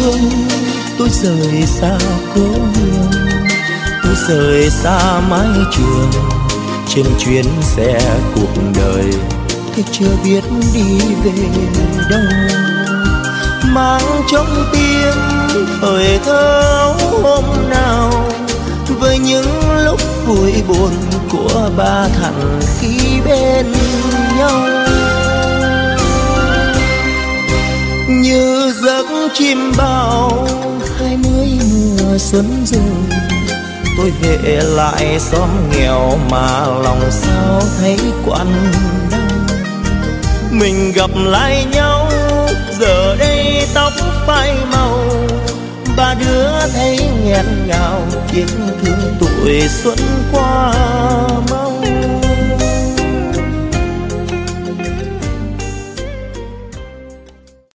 thương, tôi rời xa cố hương, tôi rời xa mái trường. Trên chuyến xe cuộc đời, tôi chưa biết đi về đâu. Mang trong tim thời thơ hôm nào, với những lúc vui buồn của ba thằng khi bên nhau. Như giấc chim bao 20 mùa xuân rồi, tôi về lại xóm nghèo mà lòng sao thấy quặn đau. Mình gặp lại nhau giờ đây tóc phai màu, ba đứa thấy nghẹn ngào, tiếc thương tuổi xuân qua mau.